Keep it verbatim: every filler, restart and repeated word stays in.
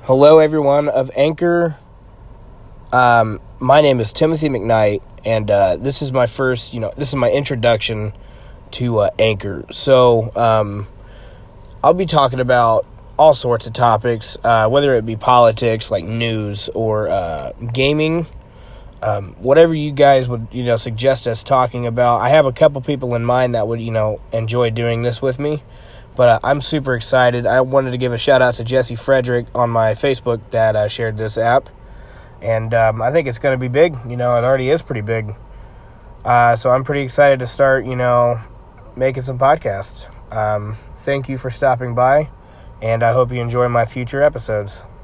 Hello, everyone of Anchor. Um, my name is Timothy McKnight, and uh, this is my first, you know, this is my introduction to uh, Anchor. So, um, I'll be talking about all sorts of topics, uh, whether it be politics, like news, or uh, gaming, um, whatever you guys would, you know, suggest us talking about. I have a couple people in mind that would, you know, enjoy doing this with me. But uh, I'm super excited. I wanted to give a shout out to Jesse Frederick on my Facebook that uh, shared this app. And um, I think it's going to be big. You know, it already is pretty big. Uh, so I'm pretty excited to start, you know, making some podcasts. Um, thank you for stopping by. And I hope you enjoy my future episodes.